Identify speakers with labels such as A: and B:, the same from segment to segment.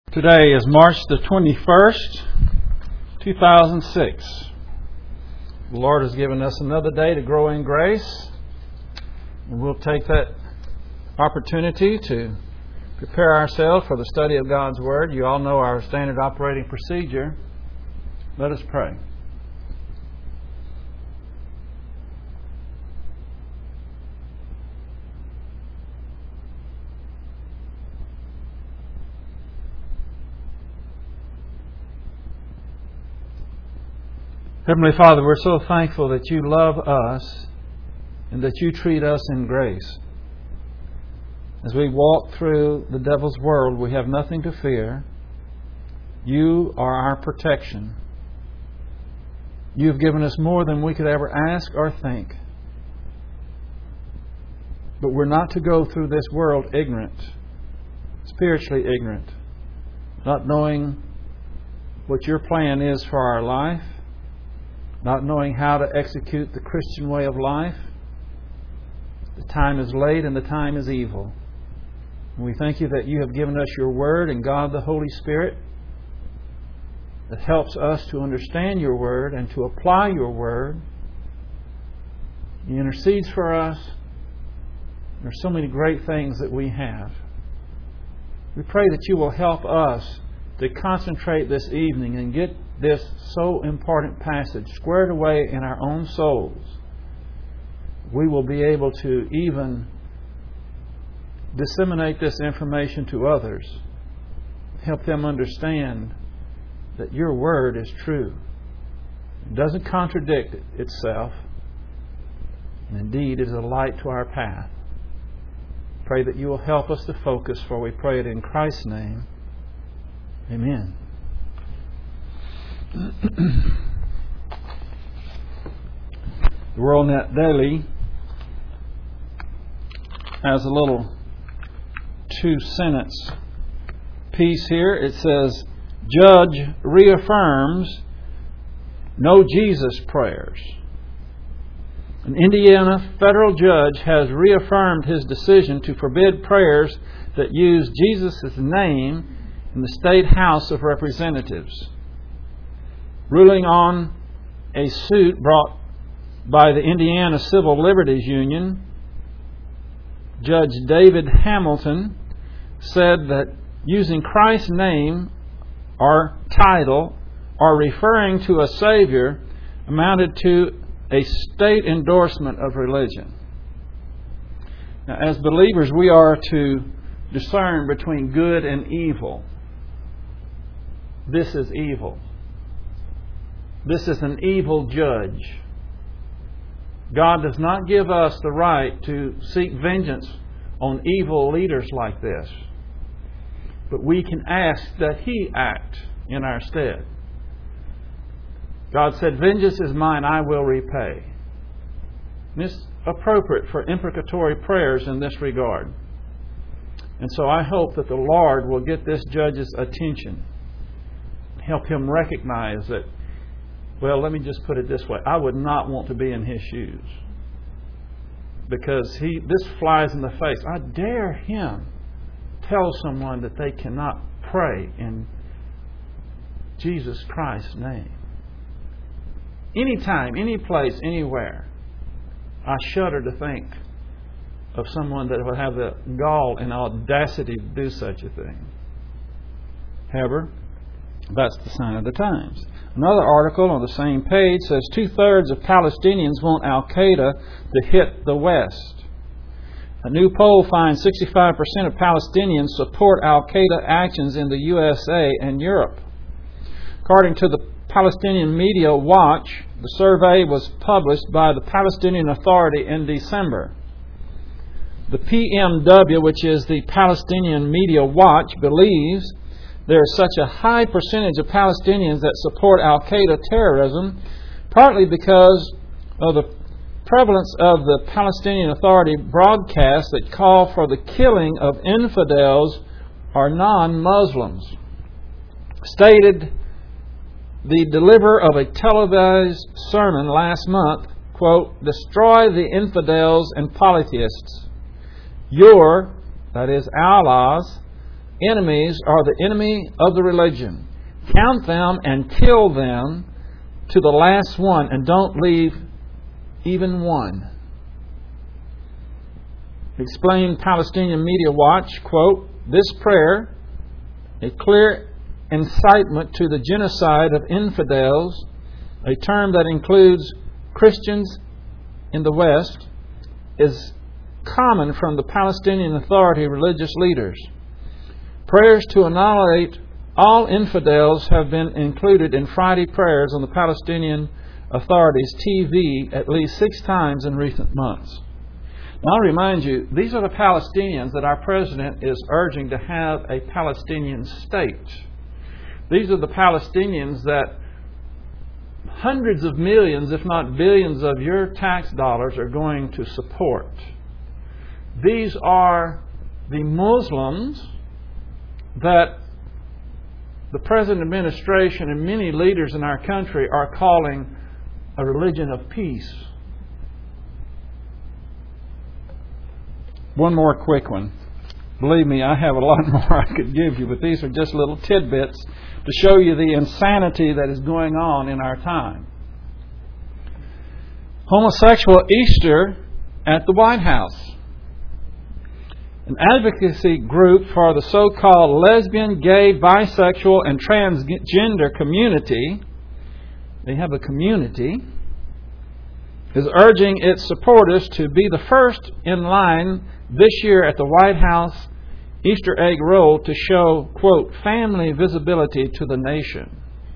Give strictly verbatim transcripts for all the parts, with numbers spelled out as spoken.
A: Today is March the twenty-first, two thousand six. The Lord has given us another day to grow in grace, and we'll take that opportunity to prepare ourselves for the study of God's Word. You all know our standard operating procedure. Let us pray. Heavenly Father, we're so thankful that you love us and that you treat us in grace. As we walk through the devil's world, we have nothing to fear. You are our protection. You've given us more than we could ever ask or think. But we're not to go through this world ignorant, spiritually ignorant, not knowing what your plan is for our life, not knowing how to execute the Christian way of life. The time is late and the time is evil. And we thank you that you have given us your Word and God the Holy Spirit that helps us to understand your Word and to apply your Word. He intercedes for us. There are so many great things that we have. We pray that you will help us to concentrate this evening and get this so important passage squared away in our own souls. We will be able to even disseminate this information to others, help them understand that your Word is true. It doesn't contradict itself, and indeed is a light to our path. Pray that you will help us to focus, for we pray it in Christ's name. Amen. The WorldNet Daily has a little two-sentence piece here. It says, Judge reaffirms no Jesus prayers. An Indiana federal judge has reaffirmed his decision to forbid prayers that use Jesus' name in the State House of Representatives. Ruling on a suit brought by the Indiana Civil Liberties Union, Judge David Hamilton said that using Christ's name or title or referring to a Savior amounted to a state endorsement of religion. Now, as believers, we are to discern between good and evil. This is evil. This is an evil judge. God does not give us the right to seek vengeance on evil leaders like this. But we can ask that He act in our stead. God said, Vengeance is mine, I will repay. And it's appropriate for imprecatory prayers in this regard. And so I hope that the Lord will get this judge's attention. Help him recognize that, well, let me just put it this way. I would not want to be in his shoes. Because he this flies in the face. I dare him tell someone that they cannot pray in Jesus Christ's name. Anytime, any place, anywhere. I shudder to think of someone that would have the gall and audacity to do such a thing. However, that's the sign of the times. Another article on the same page says two-thirds of Palestinians want Al-Qaeda to hit the West. A new poll finds sixty-five percent of Palestinians support Al-Qaeda actions in the U S A and Europe. According to the Palestinian Media Watch, the survey was published by the Palestinian Authority in December. The P M W, which is the Palestinian Media Watch, believes there is such a high percentage of Palestinians that support Al-Qaeda terrorism, partly because of the prevalence of the Palestinian Authority broadcasts that call for the killing of infidels or non-Muslims. Stated the deliverer of a televised sermon last month, quote, destroy the infidels and polytheists. Your, that is Allah's, enemies are the enemy of the religion. Count them and kill them to the last one, and don't leave even one. Explained Palestinian Media Watch, quote, "This prayer, a clear incitement to the genocide of infidels, a term that includes Christians in the West, is common from the Palestinian Authority religious leaders. Prayers to annihilate all infidels have been included in Friday prayers on the Palestinian Authority's T V at least six times in recent months." Now, I'll remind you, these are the Palestinians that our President is urging to have a Palestinian state. These are the Palestinians that hundreds of millions, if not billions, of your tax dollars are going to support. These are the Muslims that the present administration and many leaders in our country are calling a religion of peace. One more quick one. Believe me, I have a lot more I could give you, but these are just little tidbits to show you the insanity that is going on in our time. Homosexual Easter at the White House. An advocacy group for the so-called lesbian, gay, bisexual, and transgender community, they have a community, is urging its supporters to be the first in line this year at the White House Easter egg roll to show, quote, family visibility to the nation.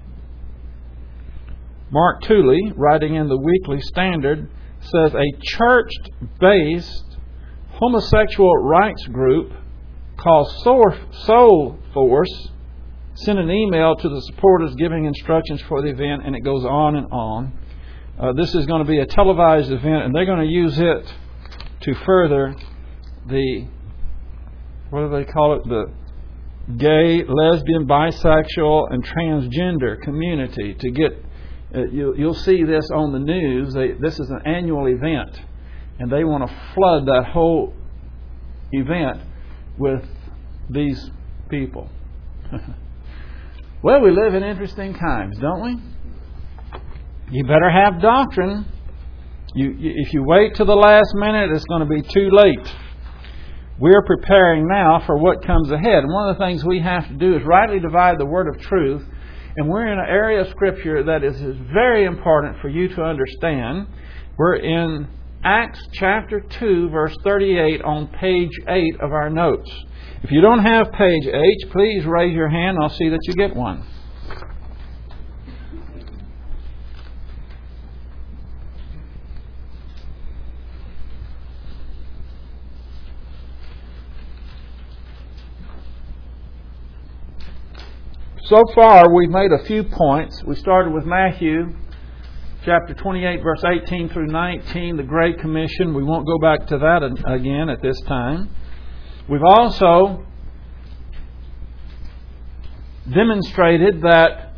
A: Mark Tooley, writing in the Weekly Standard, says a church-based homosexual rights group called Soul Force sent an email to the supporters giving instructions for the event, and it goes on and on. Uh, this is going to be a televised event, and they're going to use it to further the, what do they call it, the gay, lesbian, bisexual, and transgender community. To get, uh, you, you'll see this on the news. They, this is an annual event, and they want to flood that whole event with these people. Well, we live in interesting times, don't we? You better have doctrine. You, you, if you wait till the last minute, it's going to be too late. We're preparing now for what comes ahead. And one of the things we have to do is rightly divide the word of truth. And we're in an area of Scripture that is, is very important for you to understand. We're in Acts chapter two, verse thirty-eight on page eight of our notes. If you don't have page eight, please raise your hand. I'll see that you get one. So far, we've made a few points. We started with Matthew chapter twenty-eight, verse eighteen through nineteen, the Great Commission. We won't go back to that again at this time. We've also demonstrated that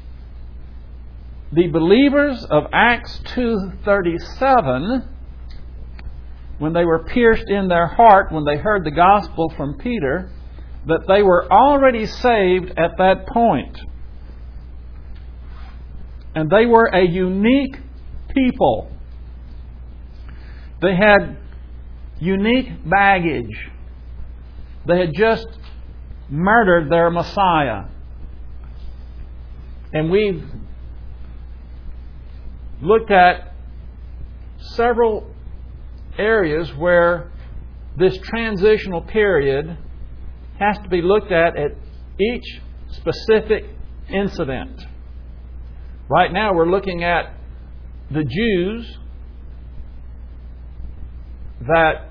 A: the believers of Acts two thirty-seven, when they were pierced in their heart, when they heard the gospel from Peter, that they were already saved at that point. And they were a unique people. They had unique baggage. They had just murdered their Messiah. And we've looked at several areas where this transitional period has to be looked at at each specific incident. Right now we're looking at the Jews that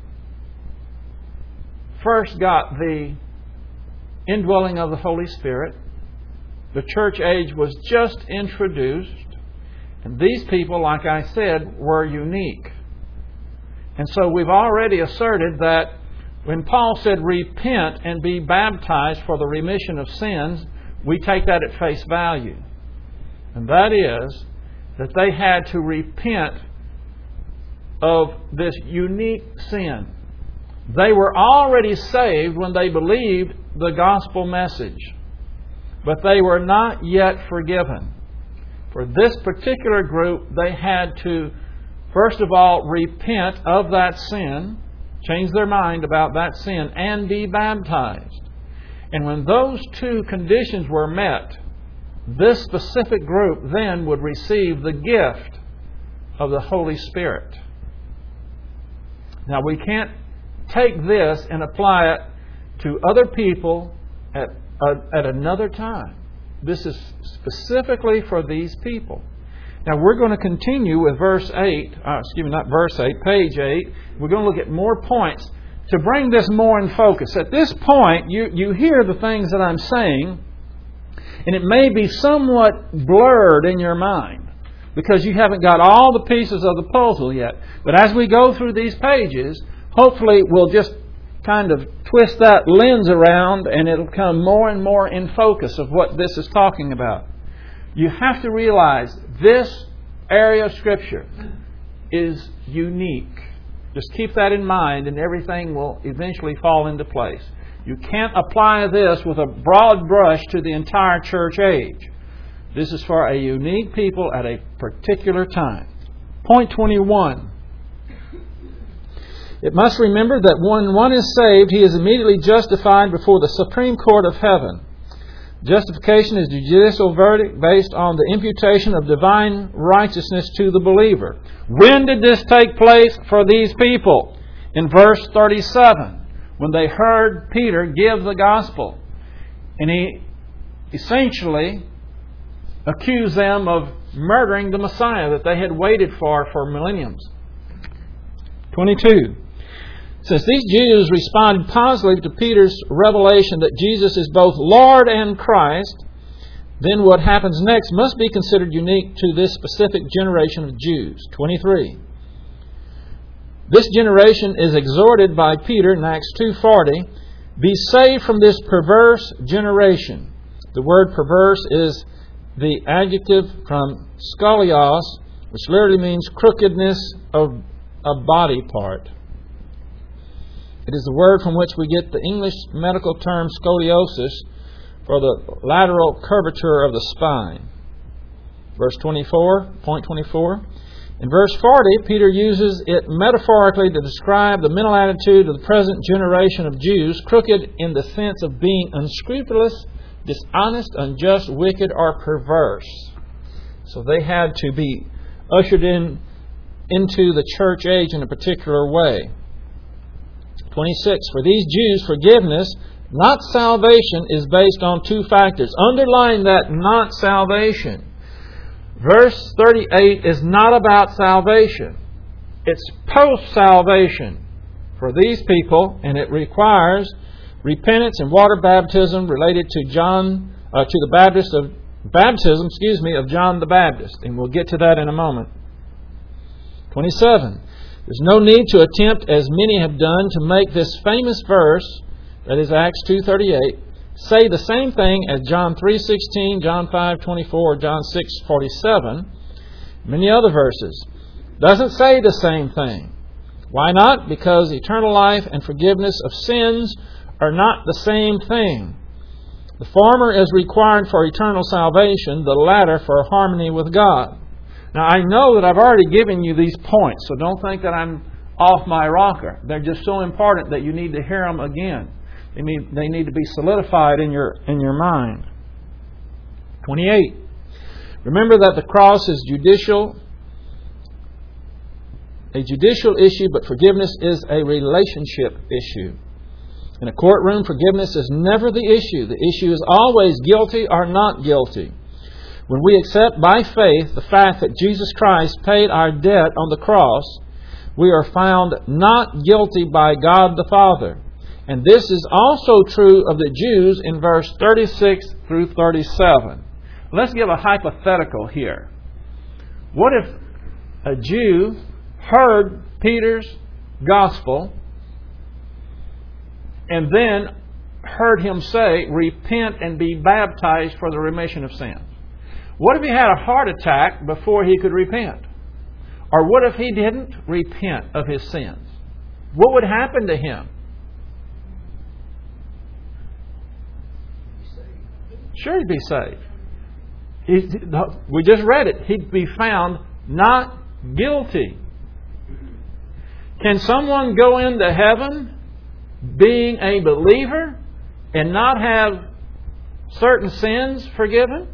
A: first got the indwelling of the Holy Spirit. The church age was just introduced. And these people, like I said, were unique. And so we've already asserted that when Paul said repent and be baptized for the remission of sins, we take that at face value. And that is that they had to repent of this unique sin. They were already saved when they believed the gospel message, but they were not yet forgiven. For this particular group, they had to, first of all, repent of that sin, change their mind about that sin, and be baptized. And when those two conditions were met, this specific group then would receive the gift of the Holy Spirit. Now, we can't take this and apply it to other people at, uh, at another time. This is specifically for these people. Now, we're going to continue with verse eight. Uh, excuse me, not verse eight, page eight. We're going to look at more points to bring this more in focus. At this point, you, you hear the things that I'm saying, and it may be somewhat blurred in your mind because you haven't got all the pieces of the puzzle yet. But as we go through these pages, hopefully we'll just kind of twist that lens around and it'll come more and more in focus of what this is talking about. You have to realize this area of Scripture is unique. Just keep that in mind and everything will eventually fall into place. You can't apply this with a broad brush to the entire church age. This is for a unique people at a particular time. Point twenty-one. It must remember that when one is saved, he is immediately justified before the Supreme Court of heaven. Justification is a judicial verdict based on the imputation of divine righteousness to the believer. When did this take place for these people? In verse thirty-seven, when they heard Peter give the gospel. And he essentially accused them of murdering the Messiah that they had waited for for millenniums. twenty-two. Since these Jews responded positively to Peter's revelation that Jesus is both Lord and Christ, then what happens next must be considered unique to this specific generation of Jews. twenty-three. This generation is exhorted by Peter in Acts two forty, be saved from this perverse generation. The word perverse is the adjective from skolios, which literally means crookedness of a body part. It is the word from which we get the English medical term scoliosis for the lateral curvature of the spine. Verse twenty-four, point twenty-four. In verse forty, Peter uses it metaphorically to describe the mental attitude of the present generation of Jews, crooked in the sense of being unscrupulous, dishonest, unjust, wicked, or perverse. So they had to be ushered in into the church age in a particular way. twenty-six. For these Jews, forgiveness, not salvation, is based on two factors. Underline that, not salvation. Verse thirty-eight is not about salvation. It's post-salvation for these people, and it requires repentance and water baptism related to John, uh, to the Baptist of baptism, excuse me, of John the Baptist, and we'll get to that in a moment. twenty-seven. There's no need to attempt, as many have done, to make this famous verse, that is Acts two thirty-eight, say the same thing as John three sixteen, John five twenty-four, John six forty-seven, many other verses. Doesn't say the same thing. Why not? Because eternal life and forgiveness of sins are not the same thing. The former is required for eternal salvation, the latter for harmony with God. Now, I know that I've already given you these points, so don't think that I'm off my rocker. They're just so important that you need to hear them again. They need, they need to be solidified in your, in your mind. twenty-eight. Remember that the cross is judicial, a judicial issue, but forgiveness is a relationship issue. In a courtroom, forgiveness is never the issue. The issue is always guilty or not guilty. When we accept by faith the fact that Jesus Christ paid our debt on the cross, we are found not guilty by God the Father. And this is also true of the Jews in verse thirty-six through thirty-seven. Let's give a hypothetical here. What if a Jew heard Peter's gospel and then heard him say, repent and be baptized for the remission of sins? What if he had a heart attack before he could repent? Or what if he didn't repent of his sins? What would happen to him? Sure, he'd be saved. He, we just read it. He'd be found not guilty. Can someone go into heaven being a believer and not have certain sins forgiven?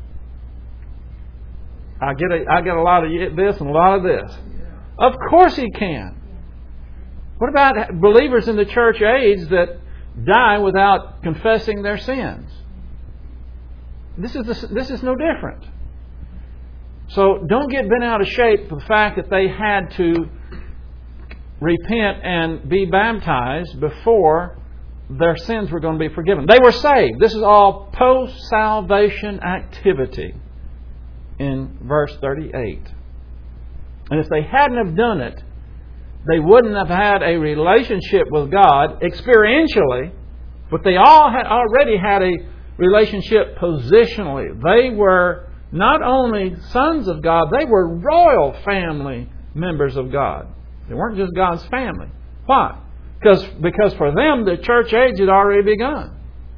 A: I get a, I get a lot of this and a lot of this. Of course he can. What about believers in the church age that die without confessing their sins? This is the, this is no different. So don't get bent out of shape for the fact that they had to repent and be baptized before their sins were going to be forgiven. They were saved. This is all post-salvation activity in verse thirty-eight. And if they hadn't have done it, they wouldn't have had a relationship with God experientially, but they all had already had a relationship positionally. They were not only sons of God, they were royal family members of God. They weren't just God's family. Why? Because, because for them, the church age had already begun.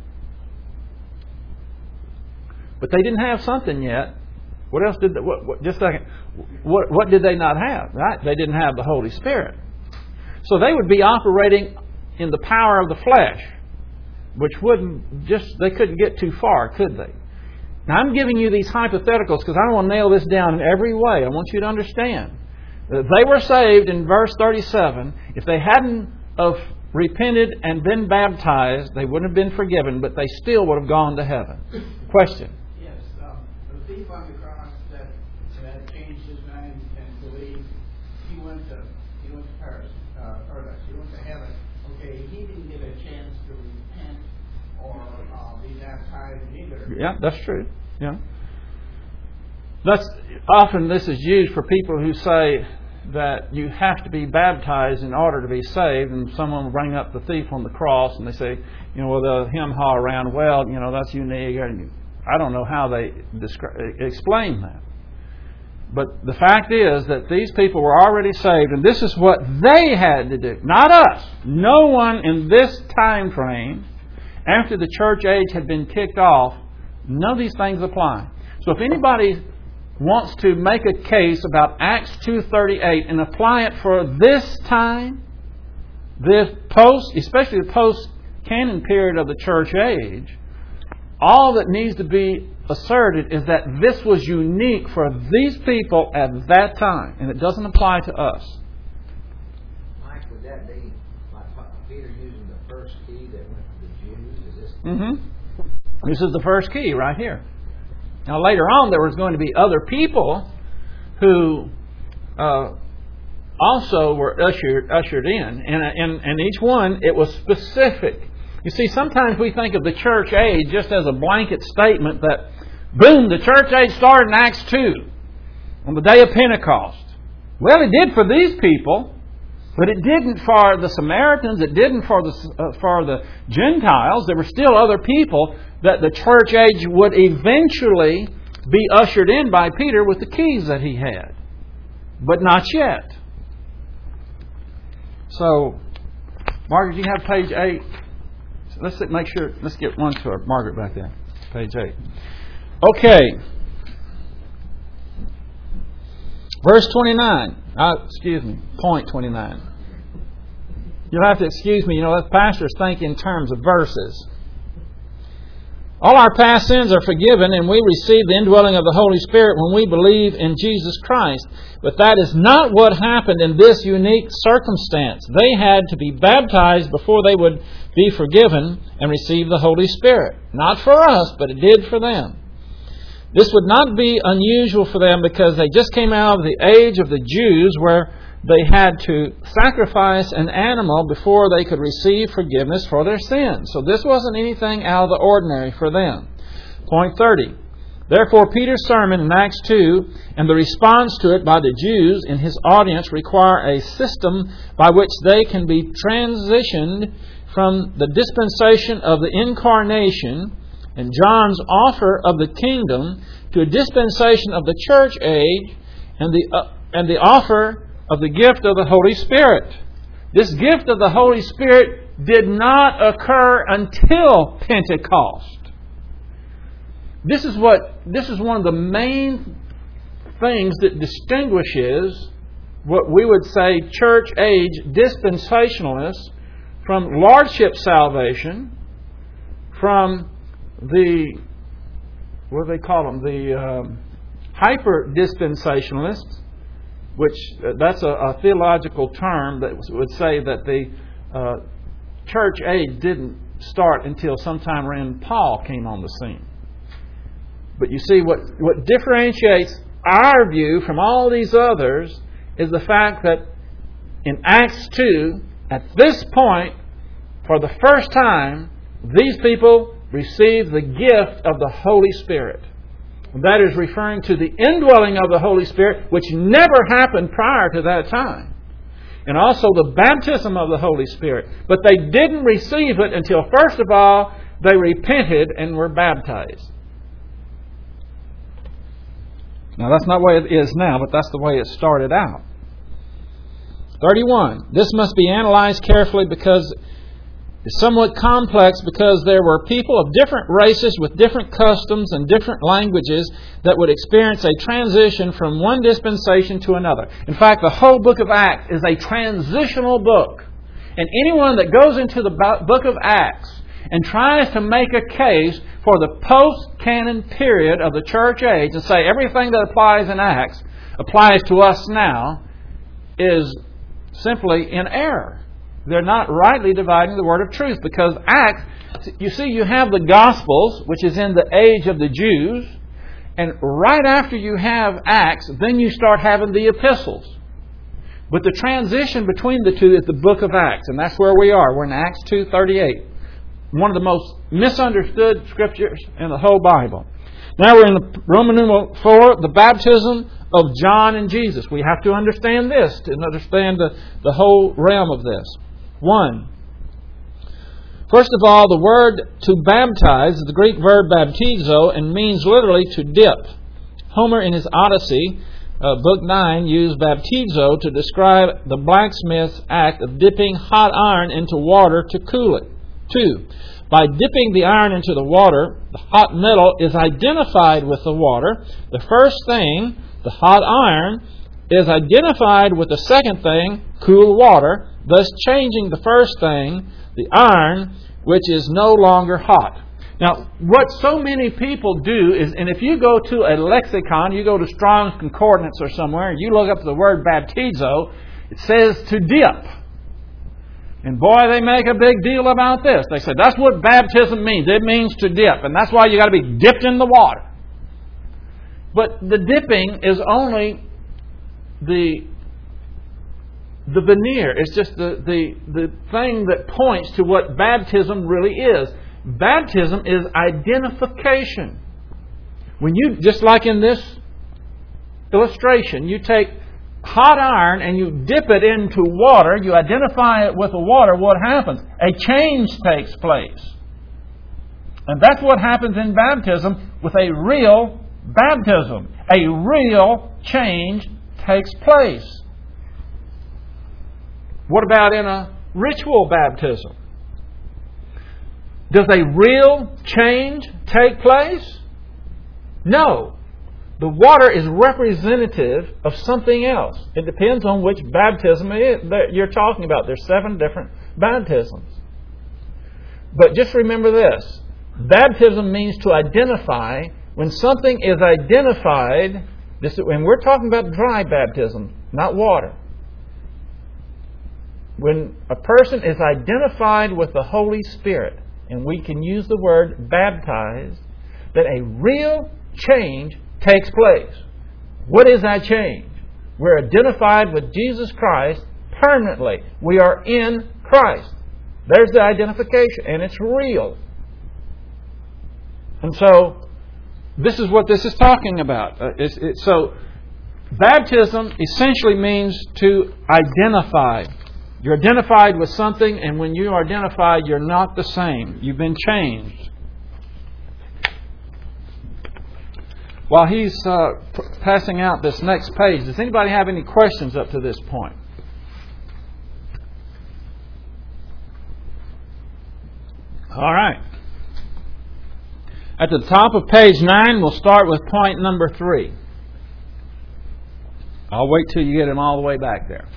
A: But they didn't have something yet. What else did they, what, what, just a second. What, what did they not have? Right? They didn't have the Holy Spirit. So they would be operating in the power of the flesh, which wouldn't just, they couldn't get too far, could they? Now I'm giving you these hypotheticals because I don't want to nail this down in every way. I want you to understand that they were saved in verse thirty-seven. If they hadn't of repented and been baptized, they wouldn't have been forgiven, but they still would have gone to heaven. Question?
B: Yes. Um, the thief on the cross that, that changed his mind and believed, he went to he went to Paris, uh, paradise. He went to heaven. Okay, he didn't get a chance to repent or uh, be baptized either.
A: Yeah, that's true. Yeah. That's often this is used for people who say that you have to be baptized in order to be saved, and someone will bring up the thief on the cross and they say, you know, well, they'll hem-haw around, well, you know, that's unique. I don't know how they describe, explain that. But the fact is that these people were already saved, and this is what they had to do, not us. No one in this time frame, after the church age had been kicked off, none of these things apply. So if anybody wants to make a case about Acts two thirty-eight and apply it for this time, this post, especially the post-canon period of the church age, all that needs to be asserted is that this was unique for these people at that time, and it doesn't apply to us.
C: Mike, would that be like Peter using the first key that went to the Jews? Is this?
A: Mm-hmm. This is the first key right here. Now later on there was going to be other people who uh, also were ushered ushered in, and, and and each one it was specific. You see, sometimes we think of the church age just as a blanket statement that, boom, the church age started in Acts two on the day of Pentecost. Well, it did for these people, but it didn't for the Samaritans. It didn't for the uh, for the Gentiles. There were still other people that the church age would eventually be ushered in by Peter with the keys that he had. But not yet. So, Margaret, you have page eight. So let's make sure, let's get one to her. Margaret back there. Page eight. Okay. Verse twenty-nine. Uh, excuse me. Point twenty-nine. You'll have to excuse me. You know, that pastors think in terms of verses. All our past sins are forgiven, and we receive the indwelling of the Holy Spirit when we believe in Jesus Christ. But that is not what happened in this unique circumstance. They had to be baptized before they would be forgiven and receive the Holy Spirit. Not for us, but it did for them. This would not be unusual for them because they just came out of the age of the Jews where they had to sacrifice an animal before they could receive forgiveness for their sins. So this wasn't anything out of the ordinary for them. Point thirty. Therefore, Peter's sermon in Acts two and the response to it by the Jews in his audience require a system by which they can be transitioned from the dispensation of the incarnation and John's offer of the kingdom to a dispensation of the church age and the uh, and the offer of the gift of the Holy Spirit. This gift of the Holy Spirit did not occur until Pentecost. This is what this is one of the main things that distinguishes what we would say church age dispensationalists from lordship salvation, from the what do they call them? The um, hyper dispensationalists, which uh, that's a, a theological term that would say that the uh, church age didn't start until sometime when Paul came on the scene. But you see, what, what differentiates our view from all these others is the fact that in Acts two, at this point, for the first time, these people received the gift of the Holy Spirit. And that is referring to the indwelling of the Holy Spirit, which never happened prior to that time. And also the baptism of the Holy Spirit. But they didn't receive it until, first of all, they repented and were baptized. Now, that's not the way it is now, but that's the way it started out. thirty-one. This must be analyzed carefully because it's somewhat complex, because there were people of different races with different customs and different languages that would experience a transition from one dispensation to another. In fact, the whole book of Acts is a transitional book. And anyone that goes into the book of Acts and tries to make a case for the post-canon period of the church age and say everything that applies in Acts applies to us now is simply in error. They're not rightly dividing the word of truth, because Acts, you see, you have the Gospels, which is in the age of the Jews, and right after you have Acts, then you start having the epistles. But the transition between the two is the book of Acts, and that's where we are. We're in Acts two thirty-eight. One of the most misunderstood scriptures in the whole Bible. Now we're in the Roman numeral four, the baptism of John and Jesus. We have to understand this to understand the, the whole realm of this. One, first of all, the word to baptize is the Greek verb baptizo and means literally to dip. Homer in his Odyssey, uh, Book nine, used baptizo to describe the blacksmith's act of dipping hot iron into water to cool it. Two, by dipping the iron into the water, the hot metal is identified with the water. The first thing, the hot iron, is identified with the second thing, cool water, thus changing the first thing, the iron, which is no longer hot. Now, what so many people do is, and if you go to a lexicon, you go to Strong's Concordance or somewhere, and you look up the word baptizo, it says to dip. And boy, they make a big deal about this. They say, that's what baptism means. It means to dip. And that's why you got to be dipped in the water. But the dipping is only the the veneer. It's just the, the, the thing that points to what baptism really is. Baptism is identification. When you, just like in this illustration, you take hot iron and you dip it into water, you identify it with the water, what happens? A change takes place. And that's what happens in baptism with a real baptism. A real change takes place. What about in a ritual baptism? Does a real change take place? No. The water is representative of something else. It depends on which baptism that you're talking about. There's seven different baptisms. But just remember this. Baptism means to identify. When something is identified, this, and we're talking about dry baptism, not water. When a person is identified with the Holy Spirit, and we can use the word baptized, that a real change takes place. What is that change? We're identified with Jesus Christ permanently. We are in Christ. There's the identification, and it's real. And so, this is what this is talking about. Uh, it's, it's, so, baptism essentially means to identify. You're identified with something, and when you are identified, you're not the same. You've been changed. While he's uh, p- passing out this next page, does anybody have any questions up to this point? All right. At the top of page nine, we'll start with point number three. I'll wait till you get them all the way back there.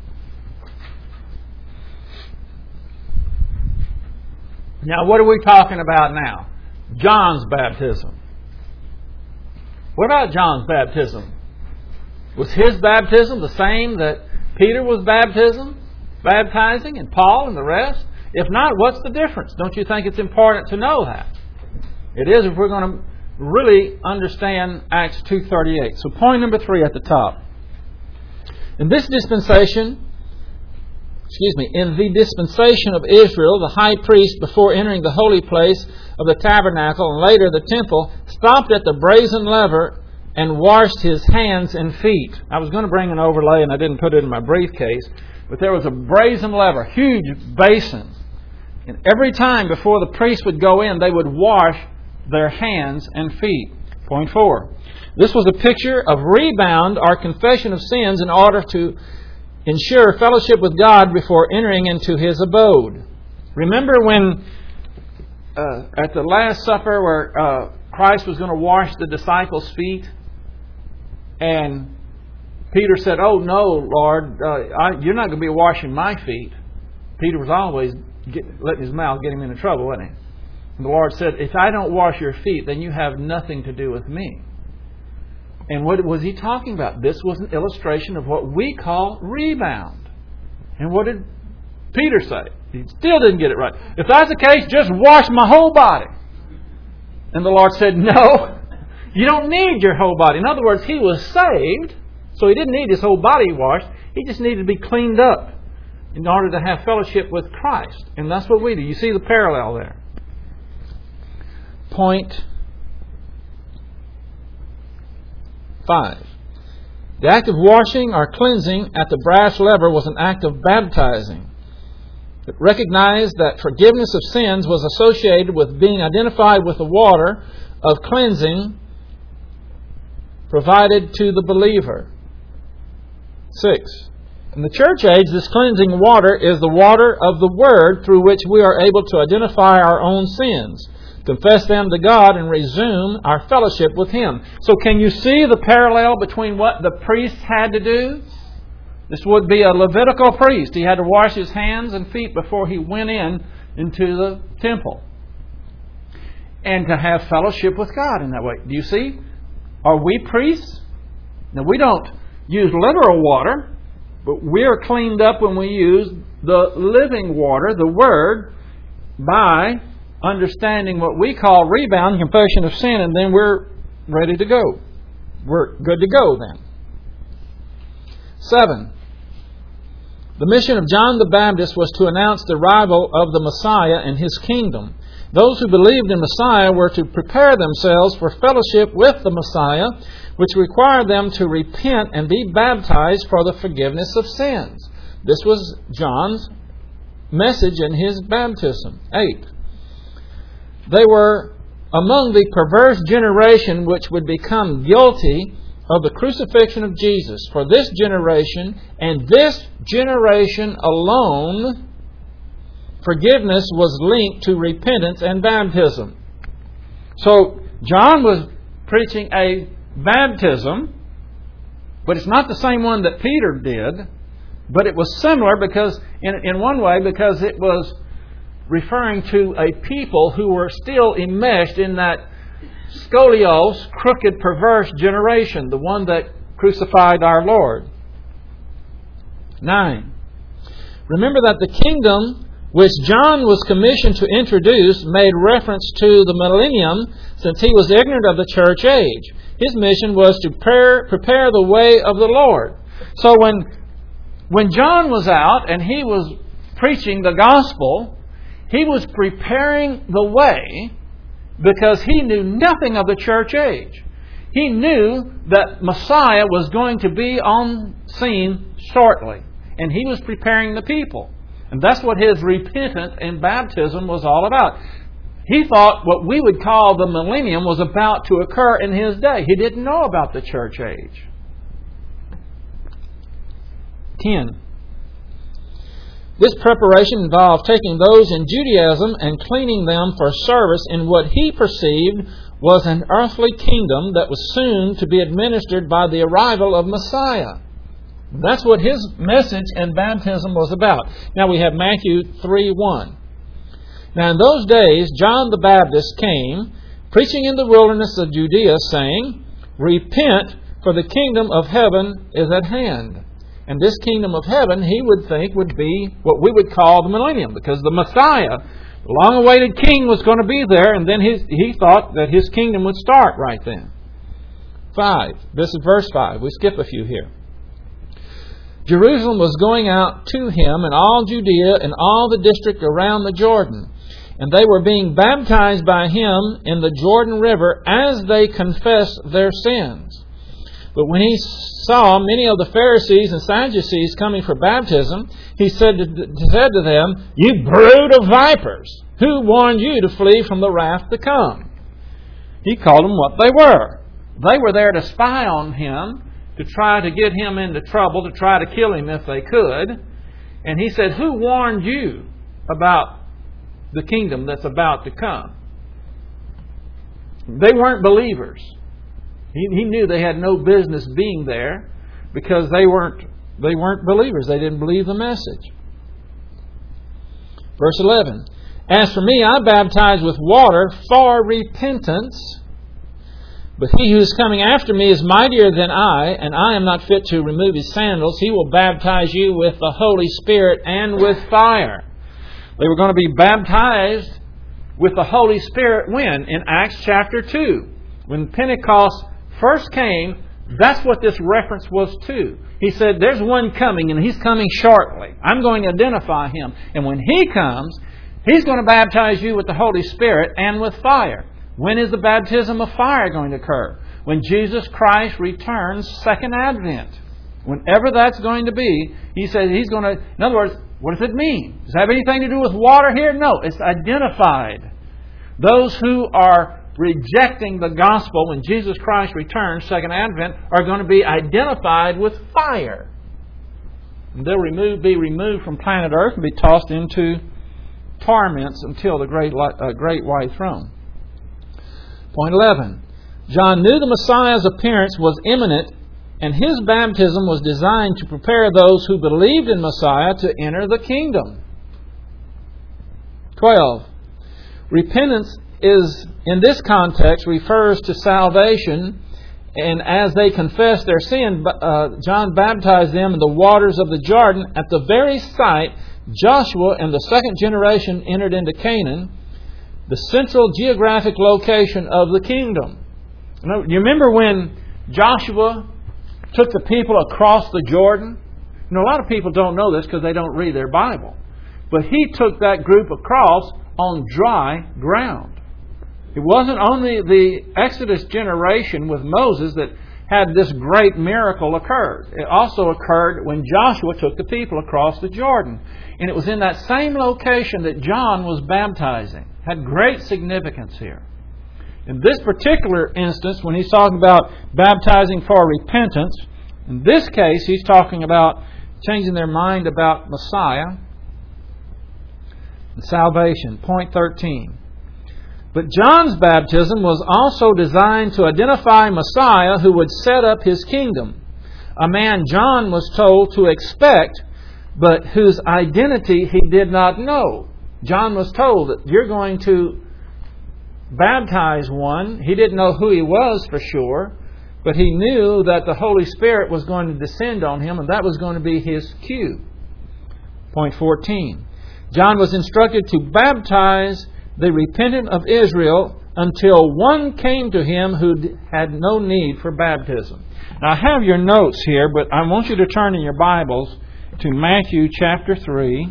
A: Now, what are we talking about now? John's baptism. What about John's baptism? Was his baptism the same that Peter was baptism, baptizing, and Paul and the rest? If not, what's the difference? Don't you think it's important to know that? It is if we're going to really understand Acts two thirty-eight. So point number three at the top. In this dispensation, excuse me, in the dispensation of Israel, the high priest, before entering the holy place of the tabernacle and later the temple, stopped at the brazen laver and washed his hands and feet. I was going to bring an overlay and I didn't put it in my briefcase, but there was a brazen laver, huge basin. And every time before the priest would go in, they would wash their hands and feet. Point four. This was a picture of rebound or confession of sins in order to ensure fellowship with God before entering into His abode. Remember when uh, at the Last Supper where uh, Christ was going to wash the disciples' feet? And Peter said, "Oh no, Lord, uh, I, you're not going to be washing my feet." Peter was always get, letting his mouth get him into trouble, wasn't he? And the Lord said, "If I don't wash your feet, then you have nothing to do with me." And what was He talking about? This was an illustration of what we call rebound. And what did Peter say? He still didn't get it right. If that's the case, just wash my whole body. And the Lord said, "No, you don't need your whole body." In other words, he was saved, so he didn't need his whole body washed. He just needed to be cleaned up in order to have fellowship with Christ. And that's what we do. You see the parallel there. Point five. The act of washing or cleansing at the brass lever was an act of baptizing. It recognized that forgiveness of sins was associated with being identified with the water of cleansing provided to the believer. Six. In the church age, this cleansing water is the water of the Word through which we are able to identify our own sins, confess them to God, and resume our fellowship with Him. So can you see the parallel between what the priests had to do? This would be a Levitical priest. He had to wash his hands and feet before he went in into the temple. And to have fellowship with God in that way. Do you see? Are we priests? Now, we don't use literal water, but we are cleaned up when we use the living water, the Word, by understanding what we call rebound, confession of sin, and then we're ready to go. We're good to go then. Seven. The mission of John the Baptist was to announce the arrival of the Messiah and His kingdom. Those who believed in Messiah were to prepare themselves for fellowship with the Messiah, which required them to repent and be baptized for the forgiveness of sins. This was John's message in his baptism. Eight. They were among the perverse generation which would become guilty of the crucifixion of Jesus. For this generation, and this generation alone, forgiveness was linked to repentance and baptism. So, John was preaching a baptism, but it's not the same one that Peter did, but it was similar because, in, in one way, because it was referring to a people who were still enmeshed in that scolios, crooked, perverse generation, the one that crucified our Lord. Nine. Remember that the kingdom which John was commissioned to introduce made reference to the millennium, since he was ignorant of the church age. His mission was to prepare, prepare the way of the Lord. So when, when John was out and he was preaching the gospel, he was preparing the way because he knew nothing of the church age. He knew that Messiah was going to be on scene shortly. And he was preparing the people. And that's what his repentance and baptism was all about. He thought what we would call the millennium was about to occur in his day. He didn't know about the church age. Ten.
D: This preparation involved taking those in Judaism and cleaning them for service in what he perceived was an earthly kingdom that was soon to be administered by the arrival of Messiah. That's what his message and baptism was about. Now we have Matthew three one. Now in those days John the Baptist came, preaching in the wilderness of Judea, saying, Repent, for the kingdom of heaven is at hand. And this kingdom of heaven, he would think, would be what we would call the millennium, because the Messiah, the long-awaited king, was going to be there, and then his, he thought that his kingdom would start right then. Five. This is verse five. We skip a few here. Jerusalem was going out to him, and all Judea and all the district around the Jordan. And they were being baptized by him in the Jordan River as they confessed their sins. But when he saw many of the Pharisees and Sadducees coming for baptism, he said to, said to them, You brood of vipers, who warned you to flee from the wrath to come? He called them what they were. They were there to spy on him, to try to get him into trouble, to try to kill him if they could. And he said, Who warned you about the kingdom that's about to come? They weren't believers. He, he knew they had no business being there because they weren't they weren't believers. They didn't believe the message. Verse eleven. As for me, I baptize with water for repentance. But he who is coming after me is mightier than I, and I am not fit to remove his sandals. He will baptize you with the Holy Spirit and with fire. They were going to be baptized with the Holy Spirit when? In Acts chapter two. When Pentecost first came, that's what this reference was to. He said, there's one coming, and he's coming shortly. I'm going to identify him. And when he comes, he's going to baptize you with the Holy Spirit and with fire. When is the baptism of fire going to occur? When Jesus Christ returns, second advent. Whenever that's going to be, he says he's going to... In other words, what does it mean? Does it have anything to do with water here? No, it's identified. Those who are rejecting the gospel when Jesus Christ returns, second advent, are going to be identified with fire. And they'll remove, be removed from planet Earth and be tossed into torments until the great, uh, great white throne. Point eleven. John knew the Messiah's appearance was imminent, and his baptism was designed to prepare those who believed in Messiah to enter the kingdom. twelve. Repentance is, in this context, refers to salvation, and as they confessed their sin, uh, John baptized them in the waters of the Jordan at the very site Joshua and the second generation entered into Canaan, the central geographic location of the kingdom. You remember when Joshua took the people across the Jordan? You know, a lot of people don't know this because they don't read their Bible. But he took that group across on dry ground. It wasn't only the Exodus generation with Moses that had this great miracle occurred. It also occurred when Joshua took the people across the Jordan. And it was in that same location that John was baptizing. Had great significance here. In this particular instance, when he's talking about baptizing for repentance, in this case he's talking about changing their mind about Messiah and salvation. Point thirteen. But John's baptism was also designed to identify Messiah who would set up his kingdom. A man John was told to expect, but whose identity he did not know. John was told that you're going to baptize one. He didn't know who he was for sure, but he knew that the Holy Spirit was going to descend on him, and that was going to be his cue. Point fourteen. John was instructed to baptize the repentant of Israel until one came to him who had no need for baptism. Now I have your notes here, but I want you to turn in your Bibles to Matthew chapter three.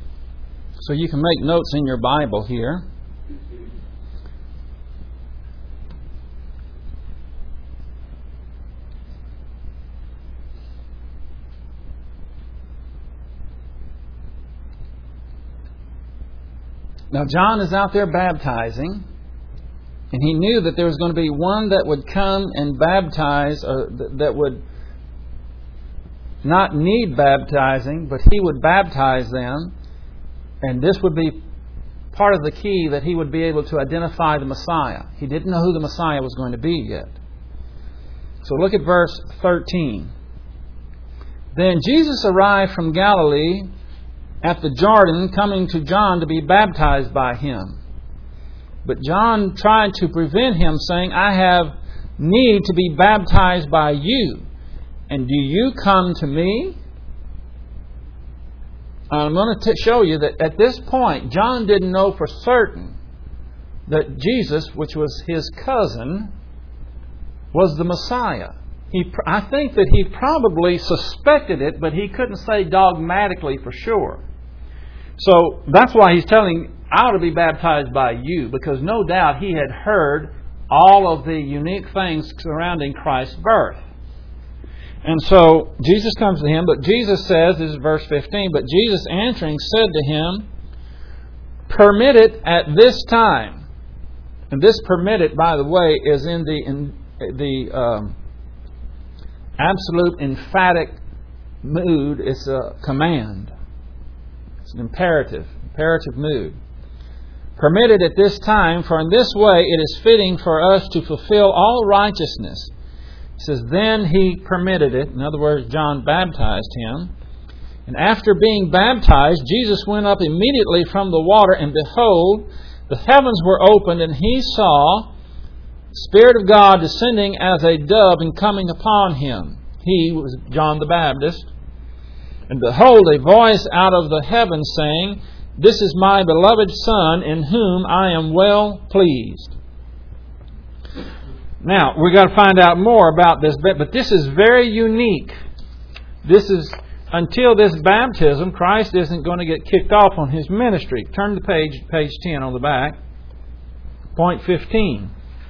D: So you can make notes in your Bible here. Now, John is out there baptizing, and he knew that there was going to be one that would come and baptize, or that would not need baptizing, but he would baptize them, and this would be part of the key that he would be able to identify the Messiah. He didn't know who the Messiah was going to be yet. So look at verse thirteen. Then Jesus arrived from Galilee at the Jordan, coming to John to be baptized by him. But John tried to prevent him, saying, I have need to be baptized by you, and do you come to me? I'm going to show you that at this point, John didn't know for certain that Jesus, which was his cousin, was the Messiah. He, I think that he probably suspected it, but he couldn't say dogmatically for sure. So that's why he's telling, I ought to be baptized by you, because no doubt he had heard all of the unique things surrounding Christ's birth. And so Jesus comes to him, but Jesus says, this is verse fifteen, but Jesus answering said to him, permit it at this time. And this permit it, by the way, is in the in the um, absolute emphatic mood. It's a command. It's an imperative, imperative mood. Permit it at this time, for in this way it is fitting for us to fulfill all righteousness. He says, then he permitted it. In other words, John baptized him. And after being baptized, Jesus went up immediately from the water, and behold, the heavens were opened, and he saw the Spirit of God descending as a dove and coming upon him. He was John the Baptist. And behold, a voice out of the heavens saying, this is my beloved Son, in whom I am well pleased. Now, we've got to find out more about this, but this is very unique. This is, until this baptism, Christ isn't going to get kicked off on His ministry. Turn to page, page ten on the back. Point fifteen.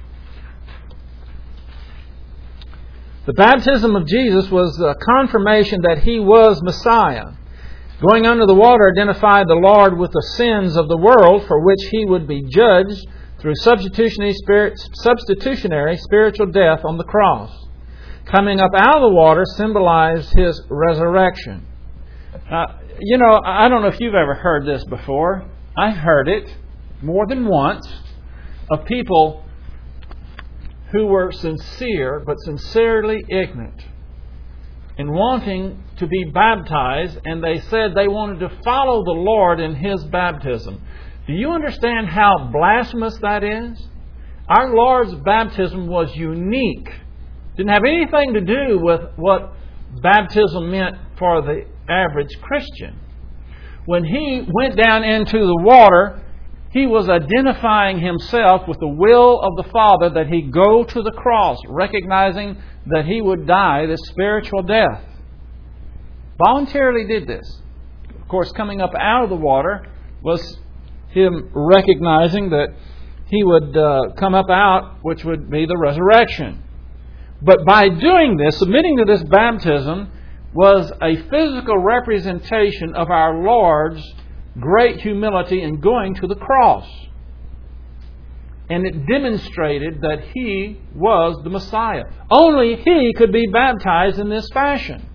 D: The baptism of Jesus was a confirmation that He was Messiah. Going under the water identified the Lord with the sins of the world, for which He would be judged through substitutionary, spirit, substitutionary spiritual death on the cross. Coming up out of the water symbolized His resurrection. Uh, you know, I don't know if you've ever heard this before. I've heard it more than once of people who were sincere, but sincerely ignorant, in wanting to be baptized, and they said they wanted to follow the Lord in His baptism. Do you understand how blasphemous that is? Our Lord's baptism was unique. Didn't have anything to do with what baptism meant for the average Christian. When He went down into the water, He was identifying Himself with the will of the Father that He go to the cross, recognizing that He would die this spiritual death. Voluntarily did this. Of course, coming up out of the water was Him recognizing that He would uh, come up out, which would be the resurrection. But by doing this, submitting to this baptism, was a physical representation of our Lord's great humility in going to the cross. And it demonstrated that He was the Messiah. Only He could be baptized in this fashion.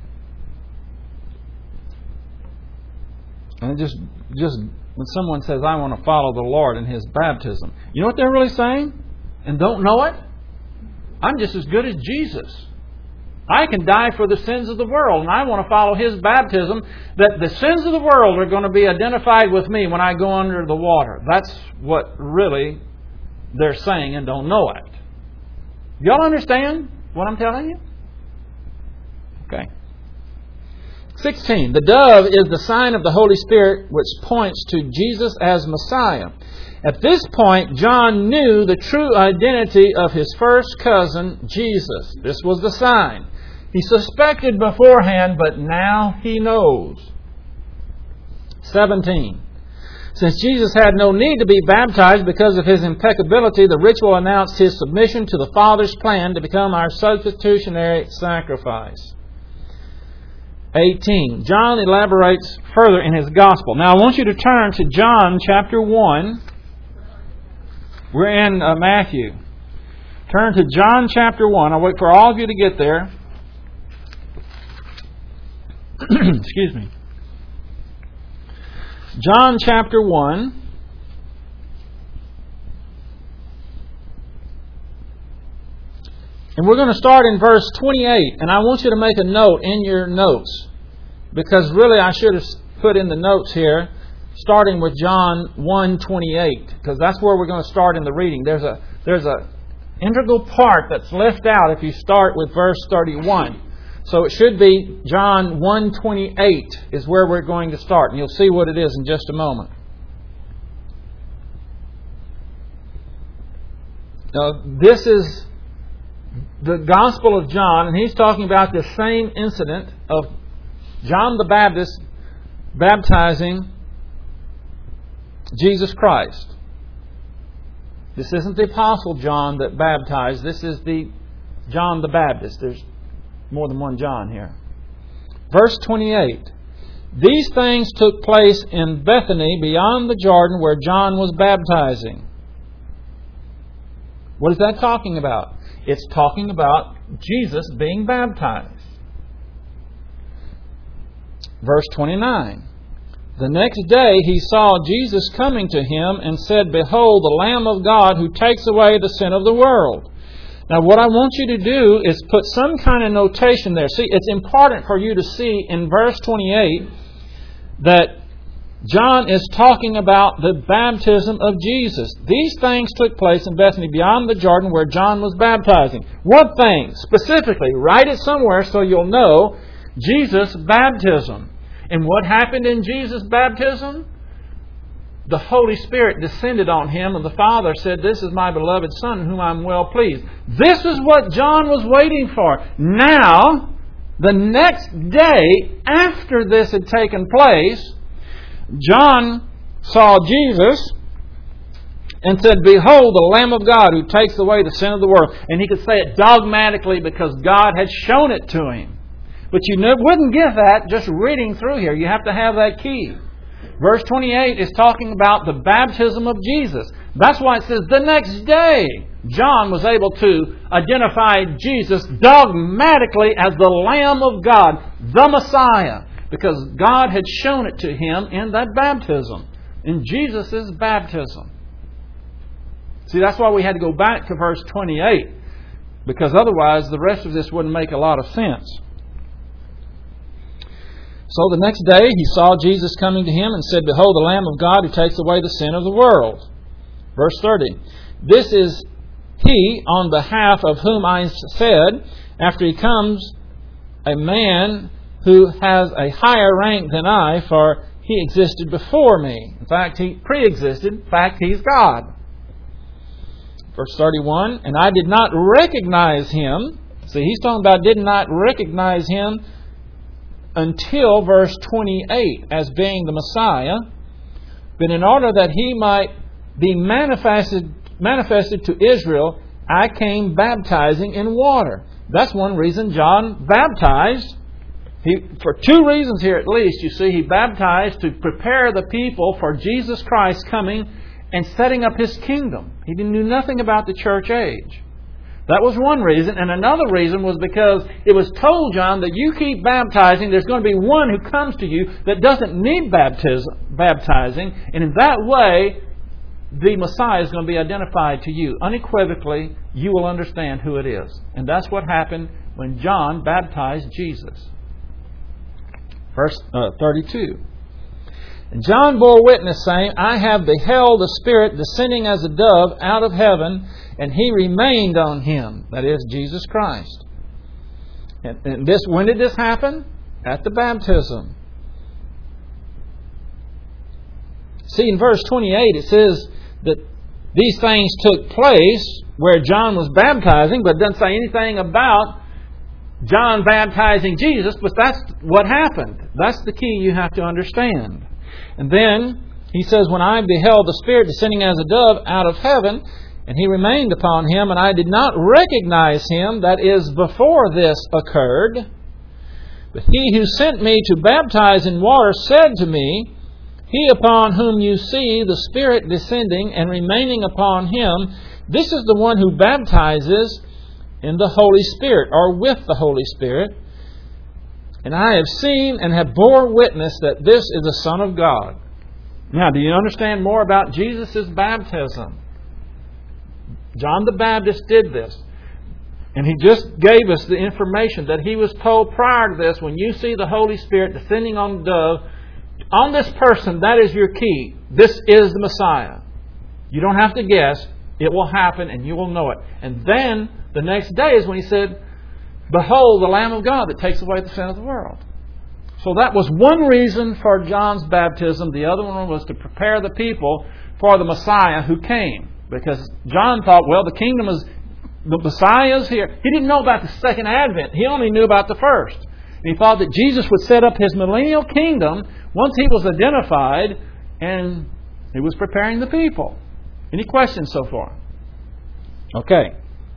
D: And it just, just when someone says, I want to follow the Lord in His baptism, you know what they're really saying? And don't know it? I'm just as good as Jesus. I can die for the sins of the world, and I want to follow His baptism, that the sins of the world are going to be identified with me when I go under the water. That's what really they're saying and don't know it. Y'all understand what I'm telling you? Okay. sixteen. The dove is the sign of the Holy Spirit, which points to Jesus as Messiah. At this point, John knew the true identity of his first cousin, Jesus. This was the sign. He suspected beforehand, but now he knows. seventeen. Since Jesus had no need to be baptized because of His impeccability, the ritual announced His submission to the Father's plan to become our substitutionary sacrifice. eighteen. John elaborates further in his Gospel. Now I want you to turn to John chapter one. We're in uh, Matthew. Turn to John chapter one. I'll wait for all of you to get there. Excuse me. John chapter one. And we're going to start in verse twenty-eight. And I want you to make a note in your notes. Because really I should have put in the notes here, starting with John one twenty-eight. Because that's where we're going to start in the reading. There's a there's a integral part that's left out if you start with verse thirty-one. So it should be John one twenty-eight is where we're going to start. And you'll see what it is in just a moment. Now, this is the Gospel of John, and he's talking about the same incident of John the Baptist baptizing Jesus Christ. This isn't the Apostle John that baptized. This is the John the Baptist. There's more than one John here. Verse twenty-eight. These things took place in Bethany beyond the Jordan where John was baptizing. What is that talking about? It's talking about Jesus being baptized. Verse twenty-nine. The next day he saw Jesus coming to him and said, Behold, the Lamb of God who takes away the sin of the world. Now what I want you to do is put some kind of notation there. See, it's important for you to see in verse twenty-eight that John is talking about the baptism of Jesus. These things took place in Bethany beyond the Jordan where John was baptizing. What things? Specifically, write it somewhere so you'll know Jesus' baptism. And what happened in Jesus' baptism? The Holy Spirit descended on him and the Father said, This is my beloved Son in whom I'm well pleased. This is what John was waiting for. Now, the next day after this had taken place, John saw Jesus and said, Behold, the Lamb of God who takes away the sin of the world. And he could say it dogmatically because God had shown it to him. But you wouldn't get that just reading through here. You have to have that key. Verse twenty-eight is talking about the baptism of Jesus. That's why it says the next day John was able to identify Jesus dogmatically as the Lamb of God, the Messiah. Because God had shown it to him in that baptism, in Jesus' baptism. See, that's why we had to go back to verse twenty-eight, because otherwise the rest of this wouldn't make a lot of sense. So the next day he saw Jesus coming to him and said, Behold, the Lamb of God who takes away the sin of the world. Verse thirty. This is he on behalf of whom I said, After he comes, a man who has a higher rank than I, for he existed before me. In fact, he pre-existed. In fact, he's God. Verse thirty-one, And I did not recognize him. See, he's talking about did not recognize him until verse twenty-eight as being the Messiah. But in order that he might be manifested, manifested to Israel, I came baptizing in water. That's one reason John baptized. He, for two reasons here at least, you see, he baptized to prepare the people for Jesus Christ coming and setting up His kingdom. He knew nothing about the church age. That was one reason. And another reason was because it was told John that you keep baptizing, there's going to be one who comes to you that doesn't need baptism, baptizing. And in that way, the Messiah is going to be identified to you. Unequivocally, you will understand who it is. And that's what happened when John baptized Jesus. Verse uh, thirty-two. And John bore witness, saying, I have beheld the Spirit descending as a dove out of heaven, and He remained on Him. That is, Jesus Christ. And, and this, when did this happen? At the baptism. See, in verse twenty-eight, it says that these things took place where John was baptizing, but it doesn't say anything about John baptizing Jesus, but that's what happened. That's the key you have to understand. And then he says, when I beheld the Spirit descending as a dove out of heaven, and He remained upon Him, and I did not recognize Him, that is, before this occurred. But he who sent me to baptize in water said to me, He upon whom you see the Spirit descending and remaining upon him, this is the one who baptizes in the Holy Spirit, or with the Holy Spirit. And I have seen and have bore witness that this is the Son of God. Now, do you understand more about Jesus' baptism? John the Baptist did this. And he just gave us the information that he was told prior to this, when you see the Holy Spirit descending on the dove, on this person, that is your key. This is the Messiah. You don't have to guess. It will happen and you will know it. And then the next day is when he said, Behold the Lamb of God that takes away the sin of the world. So that was one reason for John's baptism. The other one was to prepare the people for the Messiah who came. Because John thought, well, the kingdom is, the Messiah is here. He didn't know about the second advent. He only knew about the first. And he thought that Jesus would set up His millennial kingdom once He was identified and He was preparing the people. Any questions so far? Okay.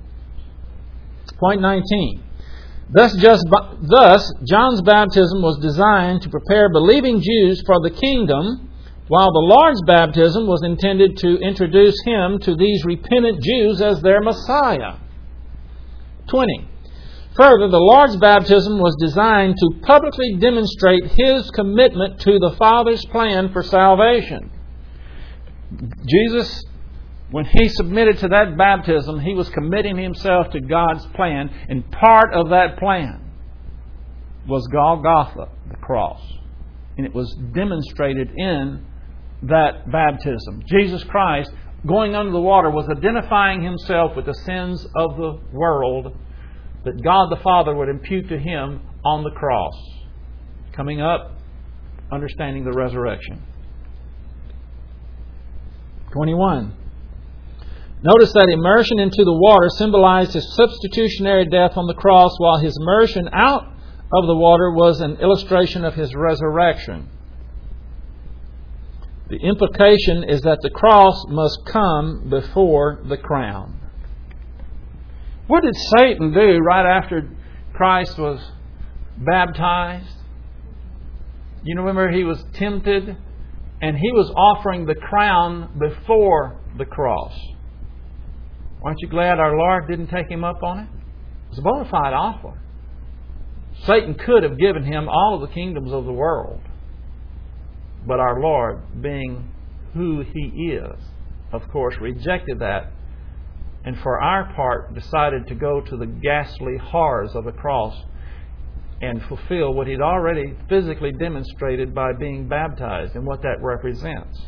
D: Point nineteen. Thus, just, thus, John's baptism was designed to prepare believing Jews for the kingdom, while the Lord's baptism was intended to introduce Him to these repentant Jews as their Messiah. twenty. Further, the Lord's baptism was designed to publicly demonstrate His commitment to the Father's plan for salvation. Jesus, when He submitted to that baptism, He was committing Himself to God's plan, and part of that plan was Golgotha, the cross. And it was demonstrated in that baptism. Jesus Christ, going under the water, was identifying Himself with the sins of the world that God the Father would impute to Him on the cross. Coming up, understanding the resurrection. twenty-one. Notice that immersion into the water symbolized His substitutionary death on the cross, while His immersion out of the water was an illustration of His resurrection. The implication is that the cross must come before the crown. What did Satan do right after Christ was baptized? You remember he was tempted, and he was offering the crown before the cross. Aren't you glad our Lord didn't take him up on it? It was a bona fide offer. Satan could have given him all of the kingdoms of the world. But our Lord, being who He is, of course, rejected that, and for our part decided to go to the ghastly horrors of the cross and fulfill what He'd already physically demonstrated by being baptized and what that represents.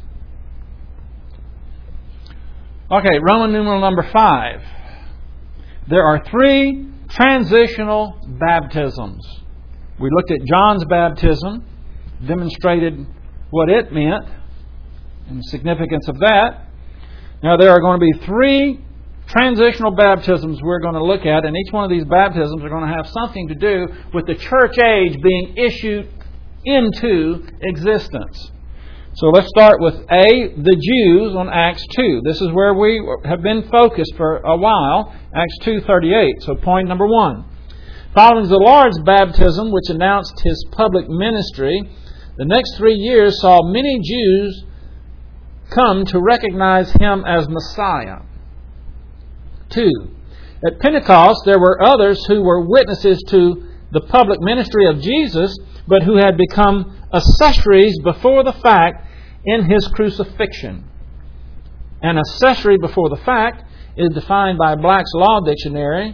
D: Okay, Roman numeral number five. There are three transitional baptisms. We looked at John's baptism, demonstrated what it meant and the significance of that. Now there are going to be three transitional baptisms we're going to look at, and each one of these baptisms are going to have something to do with the church age being issued into existence. So let's start with A, the Jews on Acts two. This is where we have been focused for a while, Acts two thirty-eight. So point number one. Following the Lord's baptism, which announced His public ministry, the next three years saw many Jews come to recognize Him as Messiah. Two, at Pentecost there were others who were witnesses to the public ministry of Jesus, but who had become accessories before the fact in His crucifixion. An accessory before the fact is defined by Black's Law Dictionary,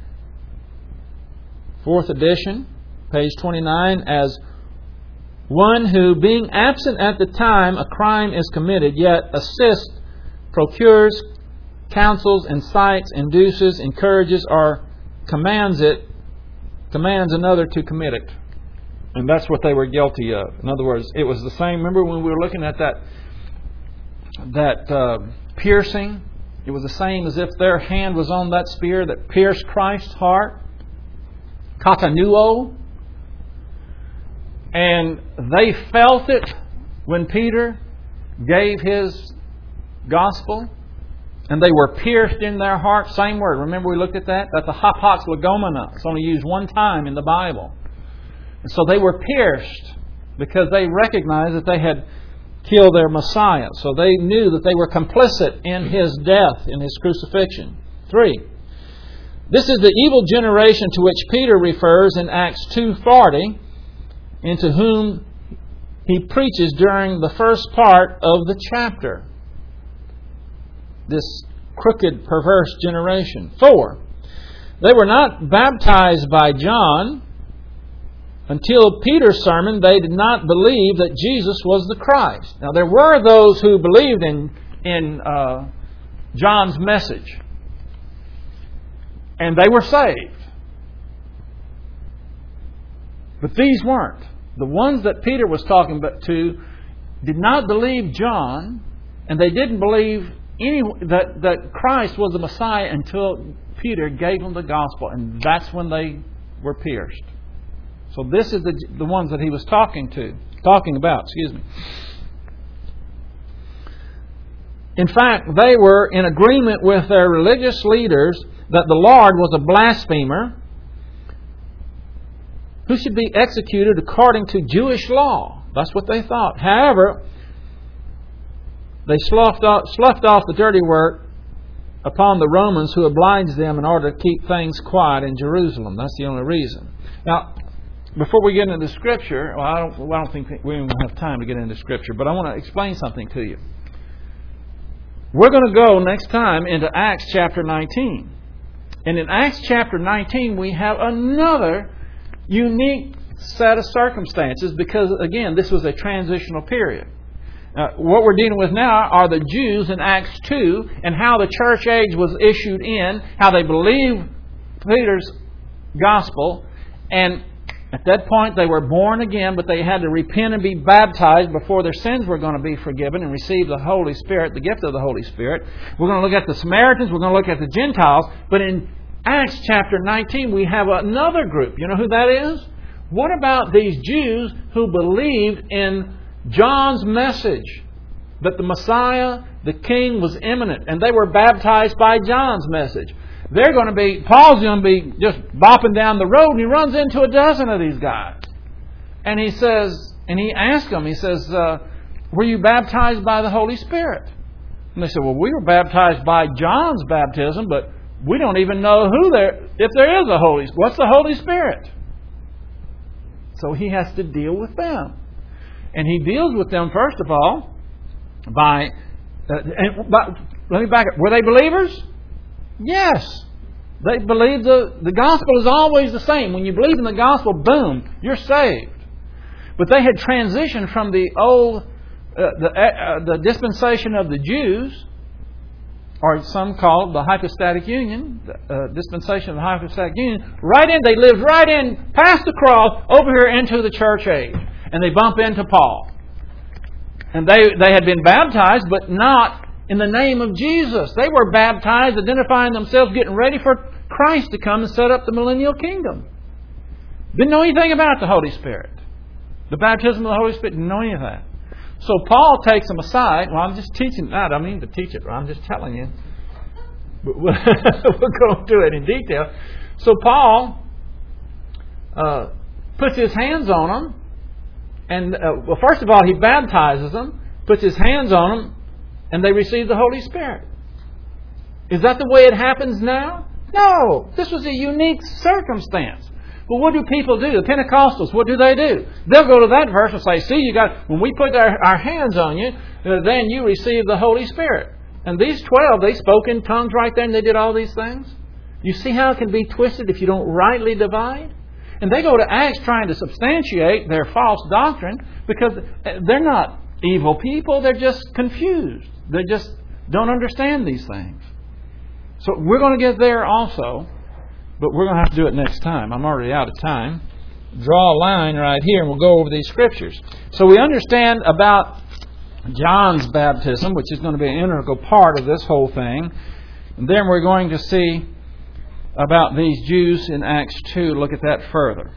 D: fourth edition, page twenty-nine, as one who, being absent at the time a crime is committed, yet assists, procures, counsels, incites, induces, encourages, or commands it, commands another to commit it. And that's what they were guilty of. In other words, it was the same. Remember when we were looking at that that uh, piercing? It was the same as if their hand was on that spear that pierced Christ's heart. Katanuo. And they felt it when Peter gave his gospel. And they were pierced in their heart. Same word. Remember we looked at that? That's a hapax legomena. It's only used one time in the Bible. And so they were pierced because they recognized that they had killed their Messiah. So they knew that they were complicit in His death, in His crucifixion. Three, this is the evil generation to which Peter refers in Acts two forty, into whom he preaches during the first part of the chapter. This crooked, perverse generation. Four, they were not baptized by John. Until Peter's sermon, they did not believe that Jesus was the Christ. Now, there were those who believed in, in uh, John's message. And they were saved. But these weren't. The ones that Peter was talking to did not believe John, and they didn't believe any, that, that Christ was the Messiah until Peter gave them the gospel, and that's when they were pierced. So this is the, the ones that he was talking to, talking about, excuse me. In fact, they were in agreement with their religious leaders that the Lord was a blasphemer who should be executed according to Jewish law. That's what they thought. However, they sloughed off, sloughed off the dirty work upon the Romans, who obliged them in order to keep things quiet in Jerusalem. That's the only reason. Now, before we get into the Scripture, well, I don't, well, I don't think we even have time to get into Scripture, but I want to explain something to you. We're going to go next time into Acts chapter nineteen. And in Acts chapter nineteen, we have another unique set of circumstances because, again, this was a transitional period. Uh, what we're dealing with now are the Jews in Acts two and how the church age was issued in, how they believed Peter's gospel, and at that point they were born again, but they had to repent and be baptized before their sins were going to be forgiven and receive the Holy Spirit, the gift of the Holy Spirit. We're going to look at the Samaritans, we're going to look at the Gentiles, but in Acts chapter nineteen we have another group. You know who that is? What about these Jews who believed in John's message that the Messiah, the King, was imminent, and they were baptized by John's message? They're going to be, Paul's going to be just bopping down the road, and he runs into a dozen of these guys. And he says, and he asks them, he says, uh, were you baptized by the Holy Spirit? And they said, well, we were baptized by John's baptism, but we don't even know who there, if there is a Holy Spirit. What's the Holy Spirit? So he has to deal with them. And he deals with them, first of all, by, uh, and, by let me back up. Were they believers? Yes. They believe the, the gospel is always the same. When you believe in the gospel, boom, you're saved. But they had transitioned from the old, uh, the, uh, the dispensation of the Jews, or some call it the hypostatic union, the uh, dispensation of the hypostatic union, right in, they lived right in, past the cross, over here into the church age. And they bump into Paul. And they, they had been baptized, but not in the name of Jesus. They were baptized, identifying themselves, getting ready for Christ to come and set up the millennial kingdom. Didn't know anything about the Holy Spirit. The baptism of the Holy Spirit, didn't know any of that. So Paul takes them aside. Well, I'm just teaching. I don't mean to teach it. I'm just telling you. But we'll, we'll go through it in detail. So Paul uh, puts his hands on them. And, uh, well, first of all, he baptizes them, puts his hands on them, and they receive the Holy Spirit. Is that the way it happens now? No. This was a unique circumstance. But what do people do? The Pentecostals, what do they do? They'll go to that verse and say, see, you got when we put our, our hands on you, uh, then you receive the Holy Spirit. And these twelve, they spoke in tongues right there and they did all these things. You see how it can be twisted if you don't rightly divide? And they go to Acts trying to substantiate their false doctrine because they're not evil people. They're just confused. They just don't understand these things. So we're going to get there also, but we're going to have to do it next time. I'm already out of time. Draw a line right here and we'll go over these scriptures. So we understand about John's baptism, which is going to be an integral part of this whole thing. And then we're going to see about these Jews in Acts two. Look at that further.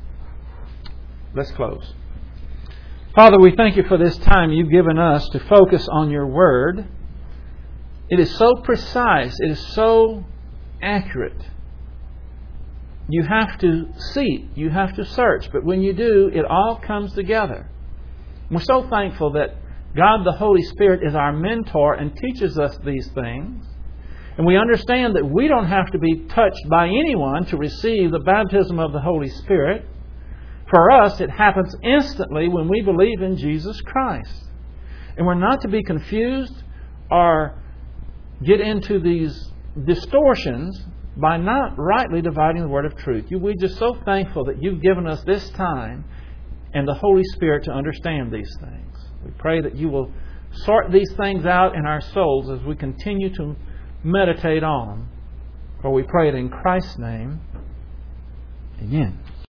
D: Let's close. Father, we thank you for this time you've given us to focus on your word. It is so precise. It is so accurate.
A: you have to seek, you have to search. But when you do, it all comes together. We're so thankful that God the Holy Spirit is our mentor and teaches us these things. And we understand that we don't have to be touched by anyone to receive the baptism of the Holy Spirit. For us, it happens instantly when we believe in Jesus Christ. And we're not to be confused or get into these distortions by not rightly dividing the word of truth. You, we're just so thankful that you've given us this time and the Holy Spirit to understand these things. We pray that you will sort these things out in our souls as we continue to meditate on. For we pray it in Christ's name. Amen.